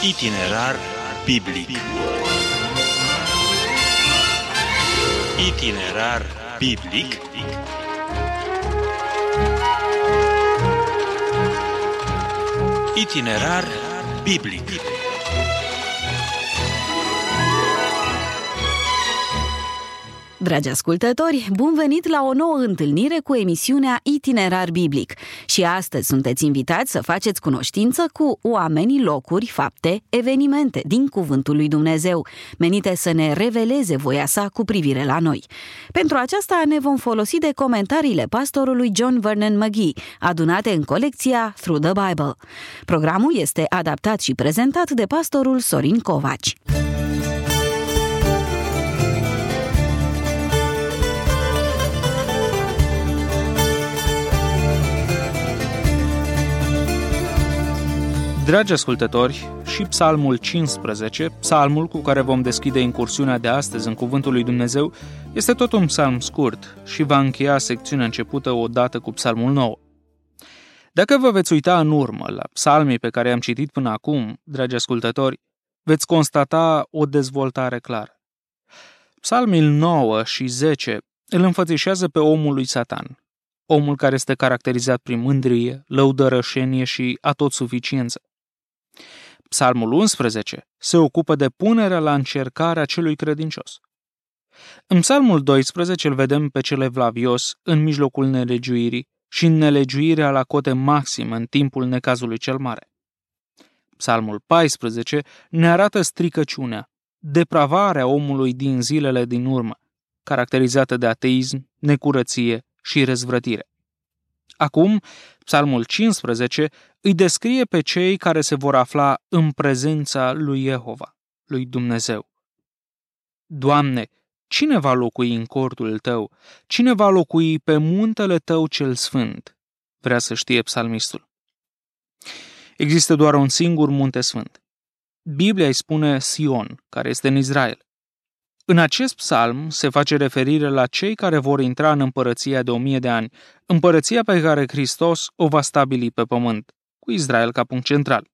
Itinerar biblic. Itinerar biblic. Itinerar biblic. Dragi ascultători, bun venit la o nouă întâlnire cu emisiunea Itinerar Biblic. Și astăzi sunteți invitați să faceți cunoștință cu oamenii, locuri, fapte, evenimente din Cuvântul lui Dumnezeu, menite să ne reveleze voia sa cu privire la noi. Pentru aceasta ne vom folosi de comentariile pastorului John Vernon McGee, adunate în colecția Through the Bible. Programul este adaptat și prezentat de pastorul Sorin Covaci. Dragi ascultători, și Psalmul 15, psalmul cu care vom deschide incursiunea de astăzi în Cuvântul lui Dumnezeu, este tot un psalm scurt și va încheia secțiunea începută odată cu Psalmul 9. Dacă vă veți uita în urmă la psalmii pe care i-am citit până acum, dragi ascultători, veți constata o dezvoltare clară. Psalmii 9 și 10 îl înfățișează pe omul lui Satan, omul care este caracterizat prin mândrie, lăudărășenie și atotsuficiență. Psalmul 11 se ocupă de punerea la încercare a celui credincios. În Psalmul 12 îl vedem pe cel evlavios în mijlocul nelegiuirii și în nelegiuirea la cote maxim în timpul necazului cel mare. Psalmul 14 ne arată stricăciunea, depravarea omului din zilele din urmă, caracterizată de ateism, necurăție și răzvrătire. Acum, Psalmul 15 îi descrie pe cei care se vor afla în prezența lui Jehova, lui Dumnezeu. Doamne, cine va locui în cortul Tău? Cine va locui pe muntele Tău cel sfânt? Vrea să știe psalmistul. Există doar un singur munte sfânt. Biblia îi spune Sion, care este în Israel. În acest psalm se face referire la cei care vor intra în împărăția de 1000 de ani, împărăția pe care Hristos o va stabili pe pământ, cu Israel ca punct central.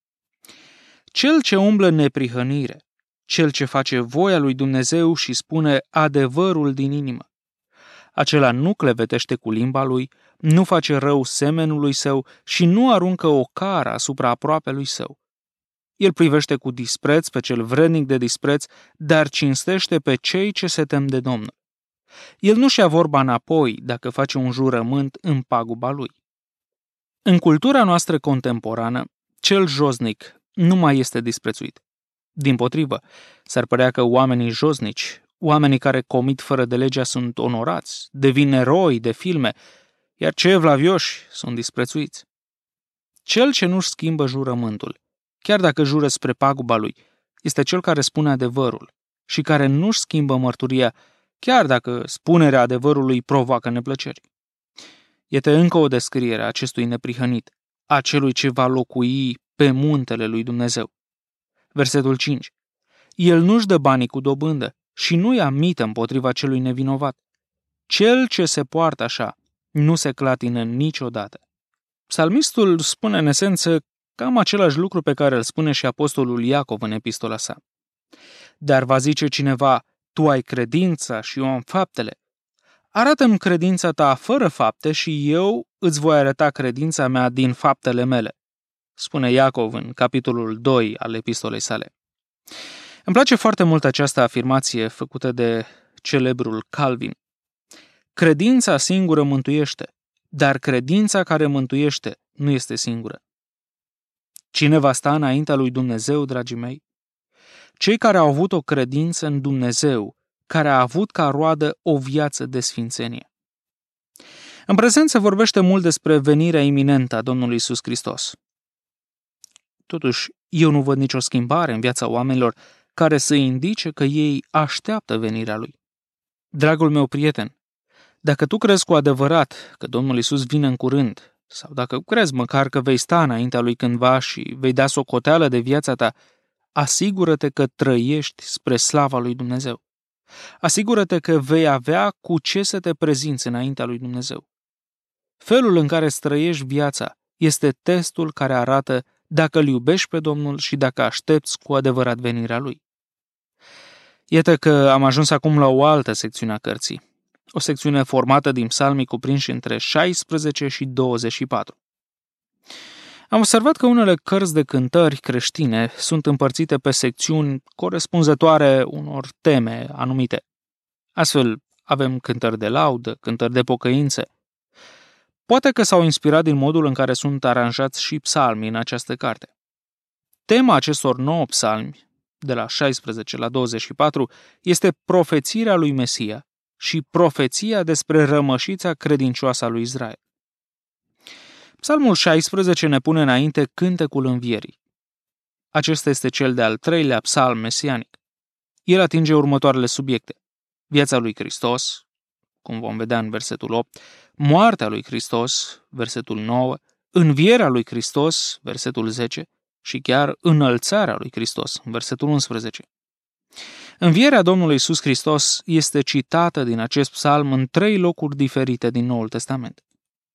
Cel ce umblă în neprihănire, cel ce face voia lui Dumnezeu și spune adevărul din inimă, acela nu clevetește cu limba lui, nu face rău semenului său și nu aruncă o cară asupra aproapelui său. El privește cu dispreț pe cel vrednic de dispreț, dar cinstește pe cei ce se tem de Domnul. El nu-și ia vorba înapoi dacă face un jurământ în paguba lui. În cultura noastră contemporană, cel josnic nu mai este disprețuit. Dimpotrivă, s-ar părea că oamenii josnici, oamenii care comit fără de legea sunt onorați, devin eroi de filme, iar cei evlavioși sunt disprețuiți. Cel ce nu-și schimbă jurământul, chiar dacă jură spre paguba lui, este cel care spune adevărul și care nu-și schimbă mărturia, chiar dacă spunerea adevărului provoacă neplăceri. Iată încă o descriere a acestui neprihănit, a celui ce va locui pe muntele lui Dumnezeu. Versetul 5. El nu-și dă banii cu dobândă și nu ia mită împotriva celui nevinovat. Cel ce se poartă așa nu se clatină niciodată. Psalmistul spune în esență cam același lucru pe care îl spune și apostolul Iacov în epistola sa. Dar va zice cineva, tu ai credința și eu am faptele. Arată-mi credința ta fără fapte și eu îți voi arăta credința mea din faptele mele, spune Iacov în capitolul 2 al epistolei sale. Îmi place foarte mult această afirmație făcută de celebrul Calvin. Credința singură mântuiește, dar credința care mântuiește nu este singură. Cine va sta înaintea lui Dumnezeu, dragii mei? Cei care au avut o credință în Dumnezeu, care a avut ca roadă o viață de sfințenie. În prezent se vorbește mult despre venirea iminentă a Domnului Iisus Hristos. Totuși, eu nu văd nicio schimbare în viața oamenilor care să indice că ei așteaptă venirea Lui. Dragul meu prieten, dacă tu crezi cu adevărat că Domnul Iisus vine în curând, sau dacă crezi măcar că vei sta înaintea Lui cândva și vei da socoteală de viața ta, asigură-te că trăiești spre slava lui Dumnezeu. Asigură-te că vei avea cu ce să te prezinți înaintea lui Dumnezeu. Felul în care îți trăiești viața este testul care arată dacă îl iubești pe Domnul și dacă aștepți cu adevărat venirea Lui. Iată că am ajuns acum la o altă secțiune a cărții, o secțiune formată din psalmii cuprinși între 16 și 24. Am observat că unele cărți de cântări creștine sunt împărțite pe secțiuni corespunzătoare unor teme anumite. Astfel, avem cântări de laudă, cântări de pocăință. Poate că s-au inspirat din modul în care sunt aranjați și psalmii în această carte. Tema acestor 9 psalmi, de la 16 la 24, este profețirea lui Mesia și profeția despre rămășița credincioasă a lui Israel. Psalmul 16 ne pune înainte cântecul învierii. Acesta este cel de-al 3-lea psalm mesianic. El atinge următoarele subiecte: viața lui Hristos, cum vom vedea în versetul 8, moartea lui Hristos, versetul 9, învierea lui Hristos, versetul 10, și chiar înălțarea lui Hristos, versetul 11. Învierea Domnului Iisus Hristos este citată din acest psalm în 3 locuri diferite din Noul Testament.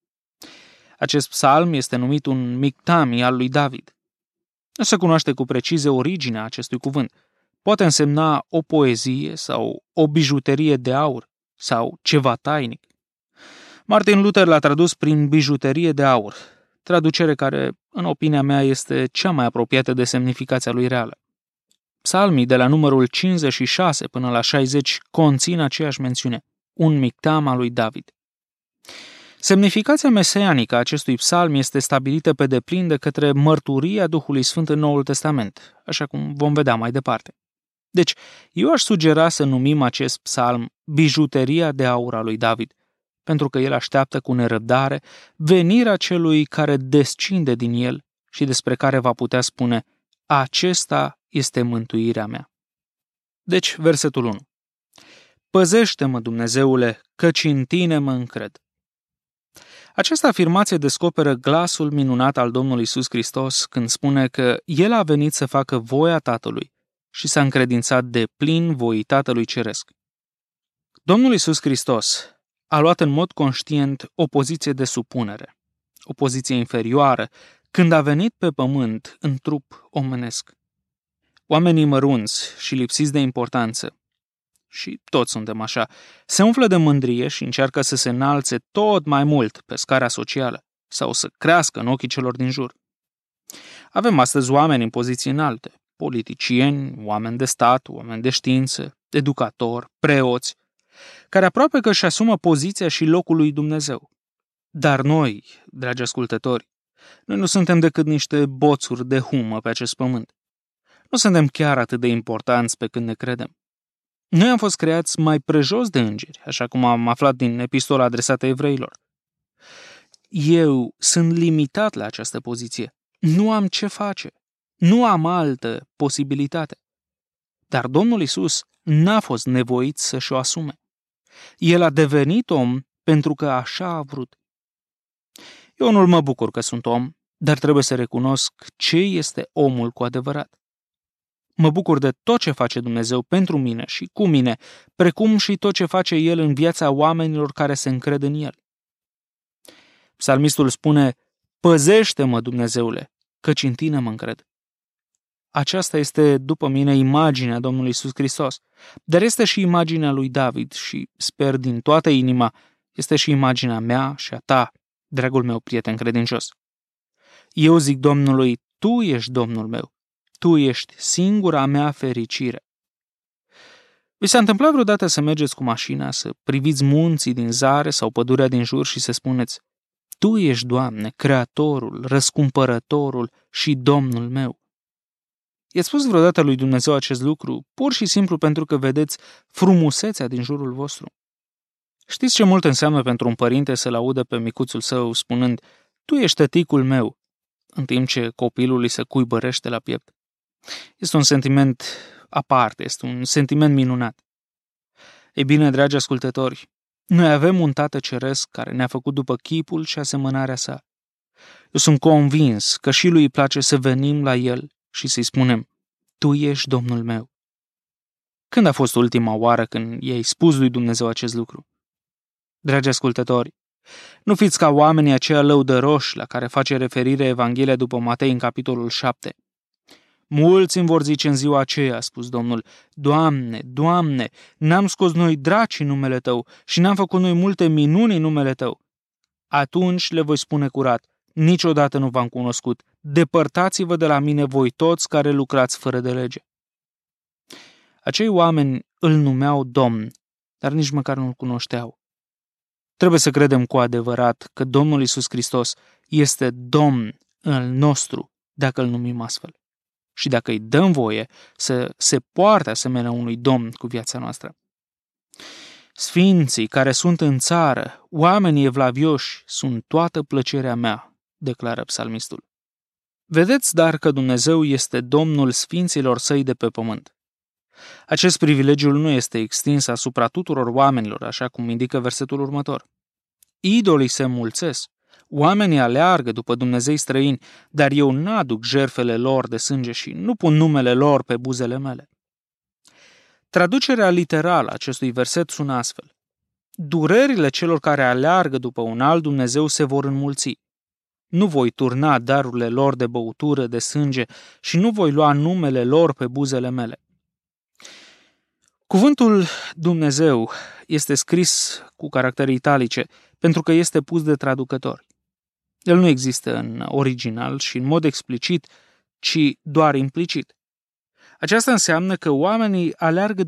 Acest psalm este numit un mictami al lui David. Nu se cunoaște cu precizie originea acestui cuvânt. Poate însemna o poezie sau o bijuterie de aur sau ceva tainic. Martin Luther l-a tradus prin bijuterie de aur, traducere care, în opinia mea, este cea mai apropiată de semnificația lui reală. Psalmii de la numărul 56 până la 60 conțin aceeași mențiune, un mictam al lui David. Semnificația meseianică a acestui psalm este stabilită pe deplin de către mărturia Duhului Sfânt în Noul Testament, așa cum vom vedea mai departe. Deci, eu aș sugera să numim acest psalm bijuteria de aur a lui David, pentru că el așteaptă cu nerăbdare venirea celui care descinde din el și despre care va putea spune: acesta este mântuirea mea. Deci, versetul 1. Păzește-mă, Dumnezeule, căci în tine mă încred. Această afirmație descoperă glasul minunat al Domnului Iisus Hristos când spune că El a venit să facă voia Tatălui și s-a încredințat de plin voii Tatălui Ceresc. Domnul Iisus Hristos a luat în mod conștient o poziție de supunere, o poziție inferioară, când a venit pe pământ în trup omenesc. Oamenii mărunți și lipsiți de importanță, și toți suntem așa, se umflă de mândrie și încearcă să se înalțe tot mai mult pe scara socială sau să crească în ochii celor din jur. Avem astăzi oameni în poziții înalte, politicieni, oameni de stat, oameni de știință, educatori, preoți, care aproape că își asumă poziția și locul lui Dumnezeu. Dar noi, dragi ascultători, noi nu suntem decât niște boțuri de humă pe acest pământ. Nu suntem chiar atât de importanți pe când ne credem. Noi am fost creați mai prejos de îngeri, așa cum am aflat din epistola adresată evreilor. Eu sunt limitat la această poziție. Nu am ce face. Nu am altă posibilitate. Dar Domnul Iisus n-a fost nevoit să-și o asume. El a devenit om pentru că așa a vrut. Eu nu mă bucur că sunt om, dar trebuie să recunosc ce este omul cu adevărat. Mă bucur de tot ce face Dumnezeu pentru mine și cu mine, precum și tot ce face El în viața oamenilor care se încred în El. Psalmistul spune: păzește-mă, Dumnezeule, căci în tine mă încred. Aceasta este, după mine, imaginea Domnului Iisus Hristos, dar este și imaginea lui David și, sper din toată inima, este și imaginea mea și a ta, dragul meu prieten credincios. Eu zic Domnului: Tu ești Domnul meu. Tu ești singura mea fericire. Vi s-a întâmplat vreodată să mergeți cu mașina, să priviți munții din zare sau pădurea din jur și să spuneți: Tu ești, Doamne, Creatorul, Răscumpărătorul și Domnul meu? I-ați spus vreodată lui Dumnezeu acest lucru, pur și simplu pentru că vedeți frumusețea din jurul vostru? Știți ce mult înseamnă pentru un părinte să-l audă pe micuțul său spunând: Tu ești tăticul meu, în timp ce copilul îi se cuibărește la piept? Este un sentiment aparte, este un sentiment minunat. Ei bine, dragi ascultători, noi avem un Tată Ceresc care ne-a făcut după chipul și asemănarea sa. Eu sunt convins că și lui îi place să venim la el și să-i spunem: Tu ești Domnul meu. Când a fost ultima oară când i-ai spus lui Dumnezeu acest lucru? Dragi ascultători, Nu fiți ca oamenii aceia lăudăroși la care face referire Evanghelia după Matei în capitolul 7. Mulți îmi vor zice în ziua aceea, a spus Domnul, Doamne, Doamne, n-am scos noi draci în numele Tău și n-am făcut noi multe minuni în numele Tău. Atunci le voi spune curat, niciodată nu v-am cunoscut, depărtați-vă de la mine voi toți care lucrați fără de lege. Acei oameni îl numeau Domn, dar nici măcar nu-l cunoșteau. Trebuie să credem cu adevărat că Domnul Iisus Hristos este Domn al nostru dacă îl numim astfel. Și dacă îi dăm voie să se poarte asemenea unui Domn cu viața noastră. Sfinții care sunt în țară, oamenii evlavioși, sunt toată plăcerea mea, declară psalmistul. Vedeți, dar, că Dumnezeu este Domnul sfinților săi de pe pământ. Acest privilegiu nu este extins asupra tuturor oamenilor, așa cum indică versetul următor. Idolii se mulțesc, oamenii aleargă după Dumnezei străini, dar eu n-aduc jertfele lor de sânge și nu pun numele lor pe buzele mele. Traducerea literală a acestui verset sună astfel. Durerile celor care aleargă după un alt Dumnezeu se vor înmulți. Nu voi turna darurile lor de băutură, de sânge și nu voi lua numele lor pe buzele mele. Cuvântul Dumnezeu este scris cu caractere italice pentru că este pus de traducători. El nu există în original și în mod explicit, ci doar implicit. Aceasta înseamnă că oamenii aleargă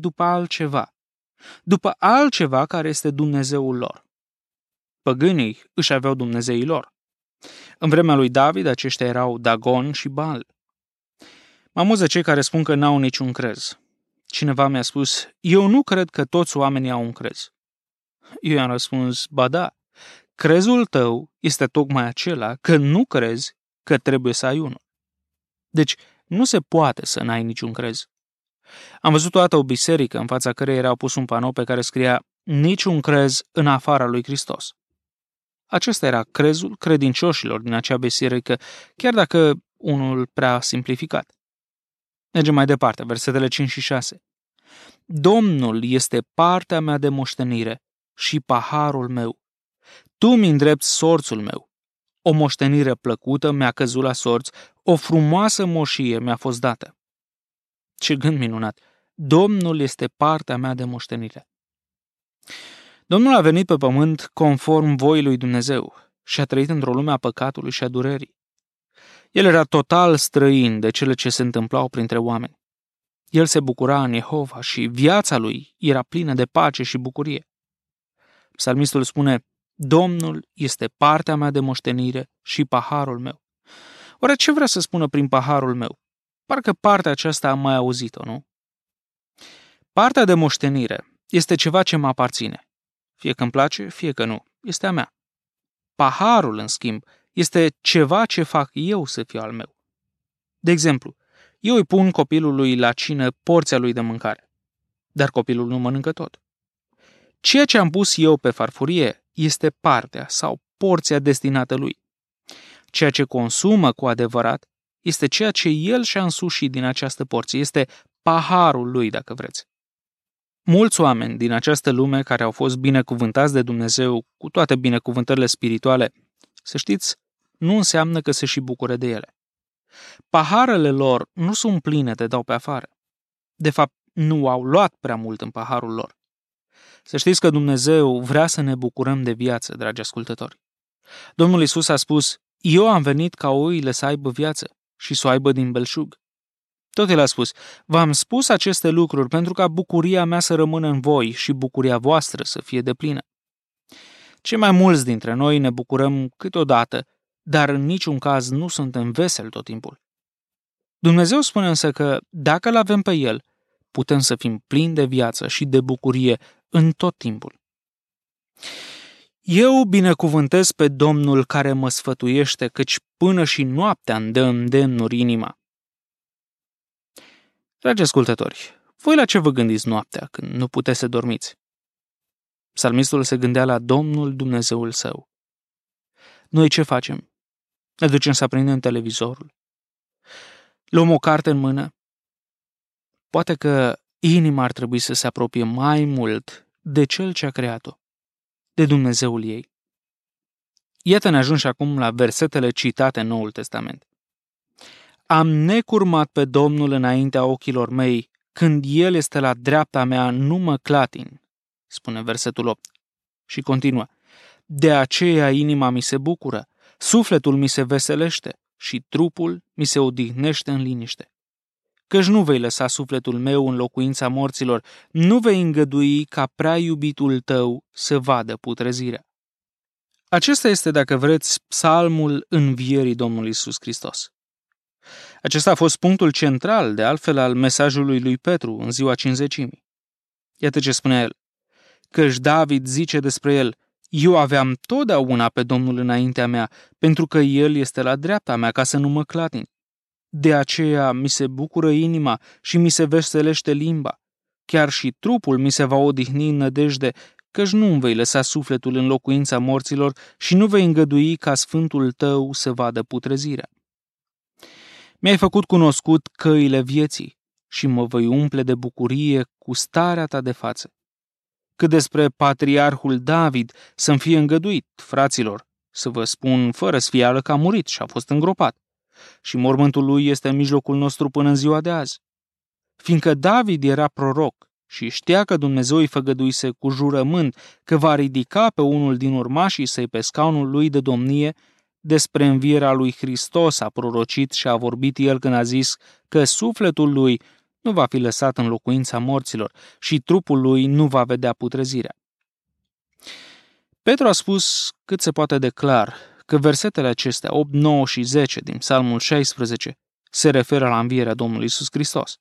după altceva care este Dumnezeul lor. Păgânii își aveau Dumnezeii lor. În vremea lui David, aceștia erau Dagon și Baal. Mă amuză cei care spun că n-au niciun crez. Cineva mi-a spus, eu nu cred că toți oamenii au un crez. Eu i-am răspuns, ba da, crezul tău este tocmai acela că nu crezi că trebuie să ai unul. Deci, nu se poate să n-ai niciun crez. Am văzut toată o biserică în fața căreia era pus un panou pe care scria niciun crez în afara lui Hristos. Acesta era crezul credincioșilor din acea biserică, chiar dacă unul prea simplificat. Mergem mai departe, versetele 5 și 6. Domnul este partea mea de moștenire și paharul meu. Tu mi îndrepți sorțul meu. O moștenire plăcută mi-a căzut la sorți, o frumoasă moșie mi-a fost dată. Ce gând minunat! Domnul este partea mea de moștenire. Domnul a venit pe pământ conform voii lui Dumnezeu și a trăit într-o lume a păcatului și a durerii. El era total străin de cele ce se întâmplau printre oameni. El se bucura în Jehova și viața lui era plină de pace și bucurie. Psalmistul spune, Domnul este partea mea de moștenire și paharul meu. Oare ce vrea să spună prin paharul meu? Parcă partea aceasta am mai auzit-o, nu? Partea de moștenire este ceva ce mă aparține. Fie că îmi place, fie că nu. Este a mea. Paharul, în schimb, este ceva ce fac eu să fiu al meu. De exemplu, eu îi pun copilului la cină porția lui de mâncare, dar copilul nu mănâncă tot. Ceea ce am pus eu pe farfurie este partea sau porția destinată lui. Ceea ce consumă cu adevărat este ceea ce el și-a însușit din această porție, este paharul lui, dacă vreți. Mulți oameni din această lume care au fost binecuvântați de Dumnezeu cu toate binecuvântările spirituale, să știți, nu înseamnă că se și bucură de ele. Paharele lor nu sunt pline de dau pe afară. De fapt, nu au luat prea mult în paharul lor. Să știți că Dumnezeu vrea să ne bucurăm de viață, dragi ascultători. Domnul Iisus a spus, eu am venit ca oile să aibă viață și să o aibă din belșug. Tot el a spus, v-am spus aceste lucruri pentru ca bucuria mea să rămână în voi și bucuria voastră să fie deplină. Cei mai mulți dintre noi ne bucurăm câteodată, dar în niciun caz nu suntem veseli tot timpul. Dumnezeu spune însă că, dacă îl avem pe El, putem să fim plini de viață și de bucurie în tot timpul. Eu binecuvântez pe Domnul care mă sfătuiește, căci până și noaptea îmi dă îndemnuri inima. Dragi ascultători, voi la ce vă gândiți noaptea când nu puteți să dormiți? Psalmistul se gândea la Domnul Dumnezeul său. Noi ce facem? Ne ducem să aprindem televizorul? Luăm o carte în mână? Poate că inima ar trebui să se apropie mai mult de Cel ce a creat-o, de Dumnezeul ei. Iată ne ajungi acum la versetele citate în Noul Testament. Am necurmat pe Domnul înaintea ochilor mei, când El este la dreapta mea, nu mă clatin, spune versetul 8. Și continuă, de aceea inima mi se bucură, sufletul mi se veselește și trupul mi se odihnește în liniște. Căci nu vei lăsa sufletul meu în locuința morților, nu vei îngădui ca prea iubitul tău să vadă putrezirea. Acesta este, dacă vreți, psalmul învierii Domnului Iisus Hristos. Acesta a fost punctul central, de altfel, al mesajului lui Petru în ziua Cincizecimii. Iată ce spunea el, căci David zice despre el, eu aveam totdeauna pe Domnul înaintea mea, pentru că El este la dreapta mea ca să nu mă clatin. De aceea mi se bucură inima și mi se veselește limba. Chiar și trupul mi se va odihni în nădejde, căci nu îmi vei lăsa sufletul în locuința morților și nu vei îngădui ca sfântul tău să vadă putrezirea. Mi-ai făcut cunoscut căile vieții și mă voi umple de bucurie cu starea ta de față. Cât despre patriarhul David, să-mi fie îngăduit, fraților, să vă spun fără sfială că a murit și a fost îngropat. Și mormântul lui este în mijlocul nostru până în ziua de azi. Fiindcă David era proroc și știa că Dumnezeu îi făgăduise cu jurământ că va ridica pe unul din urmașii săi pe scaunul lui de domnie, despre învierea lui Hristos a prorocit și a vorbit el când a zis că sufletul lui nu va fi lăsat în locuința morților și trupul lui nu va vedea putrezirea. Petru a spus cât se poate de clar că versetele acestea, 8, 9 și 10 din Psalmul 16, se referă la învierea Domnului Iisus Hristos.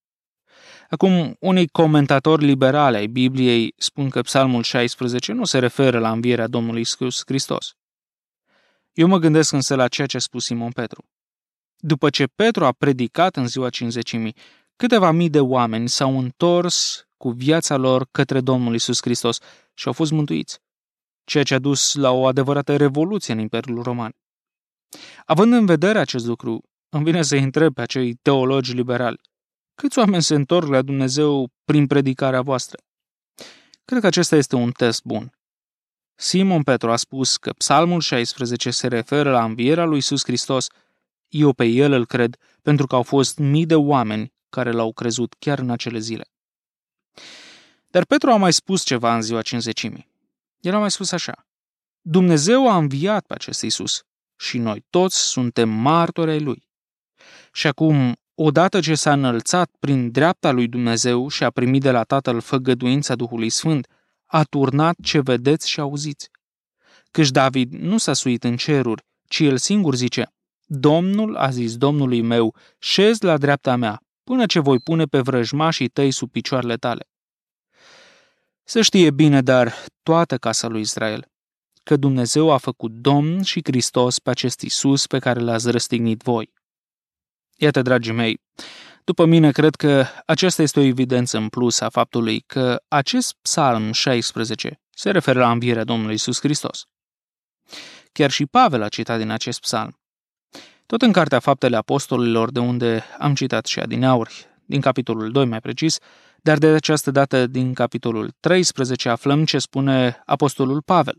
Acum, unii comentatori liberali ai Bibliei spun că Psalmul 16 nu se referă la învierea Domnului Iisus Hristos. Eu mă gândesc însă la ceea ce a spus Simon Petru. După ce Petru a predicat în ziua Cincizecimii, câteva mii de oameni s-au întors cu viața lor către Domnul Iisus Hristos și au fost mântuiți, ceea ce a dus la o adevărată revoluție în Imperiul Roman. Având în vedere acest lucru, îmi vine să-i întreb pe acei teologi liberali, câți oameni se întorc la Dumnezeu prin predicarea voastră? Cred că acesta este un test bun. Simon Petru a spus că Psalmul 16 se referă la învierea lui Iisus Hristos. Eu pe el îl cred, pentru că au fost mii de oameni care l-au crezut chiar în acele zile. Dar Petru a mai spus ceva în ziua Cincizecimii. El a mai spus așa, Dumnezeu a înviat pe acest Iisus și noi toți suntem martori ai lui. Și acum, odată ce s-a înălțat prin dreapta lui Dumnezeu și a primit de la Tatăl făgăduința Duhului Sfânt, a turnat ce vedeți și auziți. Căci David nu s-a suit în ceruri, ci el singur zice, Domnul a zis Domnului meu, șezi la dreapta mea, până ce voi pune pe vrăjmașii tăi sub picioarele tale. Să știe bine, dar toată casa lui Israel, că Dumnezeu a făcut Domn și Hristos pe acest Iisus pe care l-ați răstignit voi. Iată, dragii mei, după mine cred că aceasta este o evidență în plus a faptului că acest Psalm 16 se referă la învierea Domnului Iisus Hristos. Chiar și Pavel a citat din acest psalm. Tot în Cartea Faptele Apostolilor, de unde am citat și adineauri, din capitolul 2 mai precis, dar de această dată din capitolul 13 aflăm ce spune Apostolul Pavel.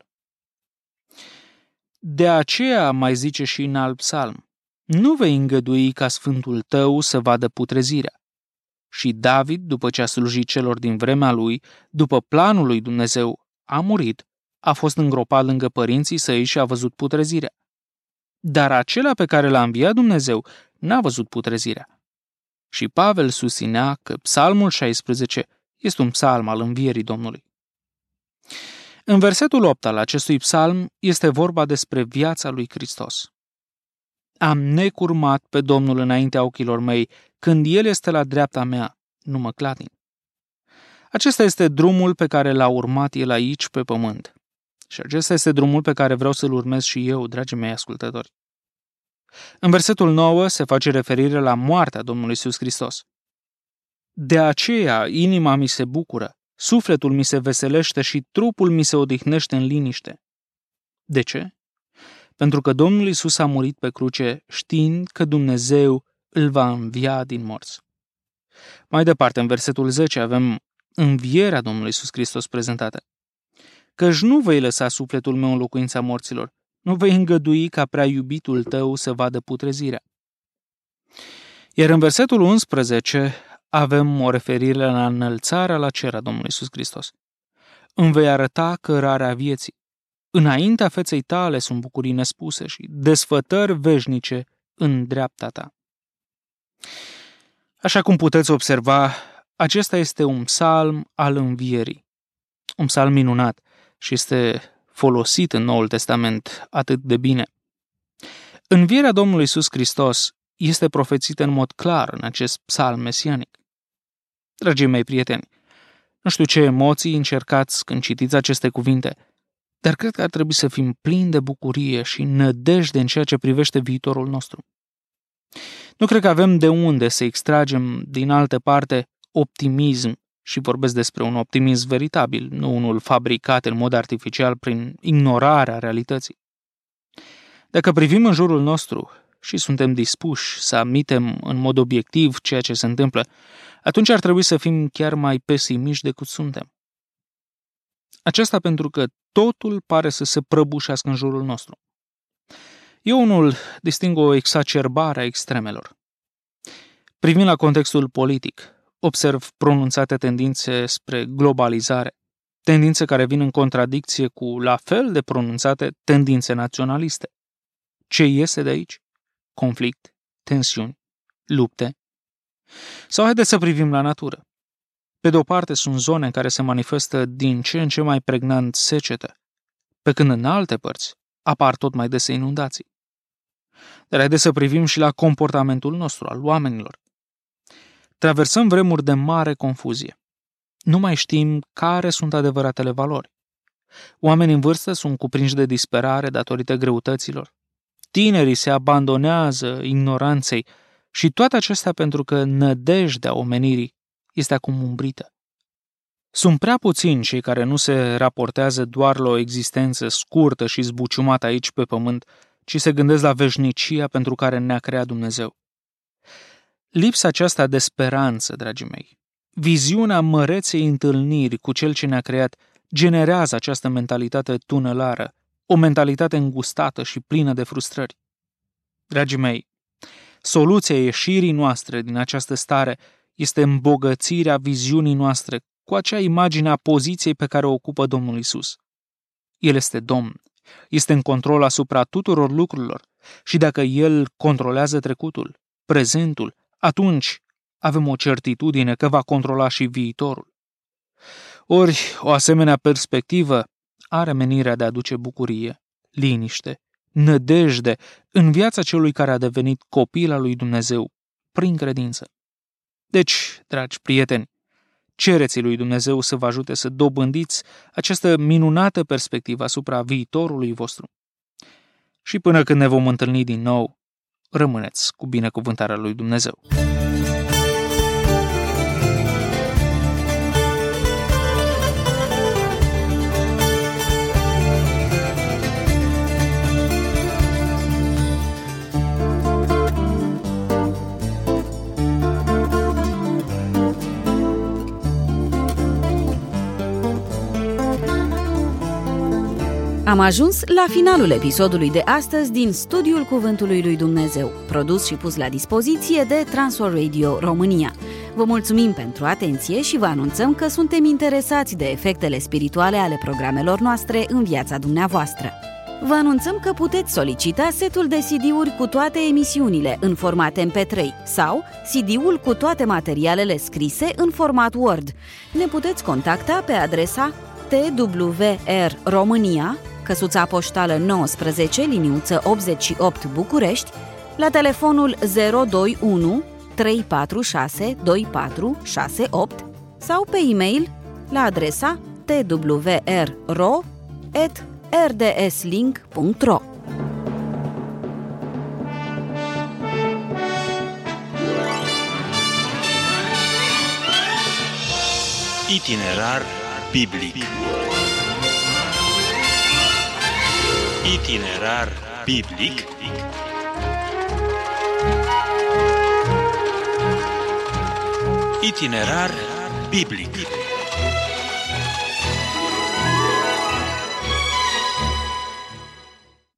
De aceea mai zice și în alt psalm, nu vei îngădui ca sfântul tău să vadă putrezirea. Și David, după ce a slujit celor din vremea lui, după planul lui Dumnezeu, a murit, a fost îngropat lângă părinții săi și a văzut putrezirea. Dar acela pe care l-a înviat Dumnezeu n-a văzut putrezirea. Și Pavel susținea că Psalmul 16 este un psalm al învierii Domnului. În versetul 8 al acestui psalm este vorba despre viața lui Hristos. Am necurmat pe Domnul înaintea ochilor mei, când El este la dreapta mea, nu mă clatin. Acesta este drumul pe care l-a urmat El aici pe pământ. Și acesta este drumul pe care vreau să-l urmez și eu, dragii mei ascultători. În versetul 9 se face referire la moartea Domnului Iisus Hristos. De aceea inima mi se bucură, sufletul mi se veselește și trupul mi se odihnește în liniște. De ce? Pentru că Domnul Iisus a murit pe cruce știind că Dumnezeu îl va învia din morți. Mai departe, în versetul 10 avem învierea Domnului Iisus Hristos prezentată. Căci nu vei lăsa sufletul meu în locuința morților, Nu vei îngădui ca prea iubitul tău să vadă putrezirea. Iar în versetul 11 avem o referire la înălțarea la cer a Domnului Iisus Hristos. Îmi vei arăta cărarea vieții. Înaintea feței tale sunt bucurii nespuse și desfătări veșnice în dreapta ta. Așa cum puteți observa, acesta este un psalm al învierii. Un psalm minunat și este folosit în Noul Testament atât de bine. Învierea Domnului Iisus Hristos este profețită în mod clar în acest psalm mesianic. Dragii mei prieteni, nu știu ce emoții încercați când citiți aceste cuvinte, dar cred că ar trebui să fim plini de bucurie și nădejde în ceea ce privește viitorul nostru. Nu cred că avem de unde să extragem din altă parte optimism, și vorbesc despre un optimism veritabil, nu unul fabricat în mod artificial prin ignorarea realității. Dacă privim în jurul nostru și suntem dispuși să admitem în mod obiectiv ceea ce se întâmplă, atunci ar trebui să fim chiar mai pesimiști decât suntem. Aceasta pentru că totul pare să se prăbușească în jurul nostru. Eu unul disting o exacerbare a extremelor. Privind la contextul politic, observ pronunțate tendințe spre globalizare, tendințe care vin în contradicție cu la fel de pronunțate tendințe naționaliste. Ce iese de aici? Conflict, tensiuni, lupte. Sau haideți să privim la natură. Pe de o parte sunt zone în care se manifestă din ce în ce mai pregnant secetă, pe când în alte părți apar tot mai dese inundații. Dar haideți să privim și la comportamentul nostru, al oamenilor. Traversăm vremuri de mare confuzie. Nu mai știm care sunt adevăratele valori. Oamenii în vârstă sunt cuprinși de disperare datorită greutăților. Tinerii se abandonează ignoranței și toate acestea pentru că nădejdea omenirii este acum umbrită. Sunt prea puțini cei care nu se raportează doar la o existență scurtă și zbuciumată aici pe pământ, ci se gândesc la veșnicia pentru care ne-a creat Dumnezeu. Lipsa aceasta de speranță, dragii mei, viziunea măreței întâlniri cu Cel ce ne-a creat, generează această mentalitate tunelară, o mentalitate îngustată și plină de frustrări. Dragii mei, soluția ieșirii noastre din această stare este îmbogățirea viziunii noastre cu acea imagine a poziției pe care o ocupă Domnul Iisus. El este Domn, este în control asupra tuturor lucrurilor și dacă El controlează trecutul, prezentul, atunci avem o certitudine că va controla și viitorul. Ori o asemenea perspectivă are menirea de a aduce bucurie, liniște, nădejde în viața celui care a devenit copil al lui Dumnezeu prin credință. Deci, dragi prieteni, cereți lui Dumnezeu să vă ajute să dobândiți această minunată perspectivă asupra viitorului vostru. Și până când ne vom întâlni din nou, rămâneți cu binecuvântarea lui Dumnezeu. Am ajuns la finalul episodului de astăzi din Studiul Cuvântului lui Dumnezeu, produs și pus la dispoziție de Transworld Radio România. Vă mulțumim pentru atenție și vă anunțăm că suntem interesați de efectele spirituale ale programelor noastre în viața dumneavoastră. Vă anunțăm că puteți solicita setul de CD-uri cu toate emisiunile în format MP3 sau CD-ul cu toate materialele scrise în format Word. Ne puteți contacta pe adresa TWR România, căsuța poștală 19, liniuță 88 București, la telefonul 021 346 2468 sau pe e-mail la adresa twrro@rdslink.ro. Itinerar biblic. Itinerar biblic. Itinerar biblic.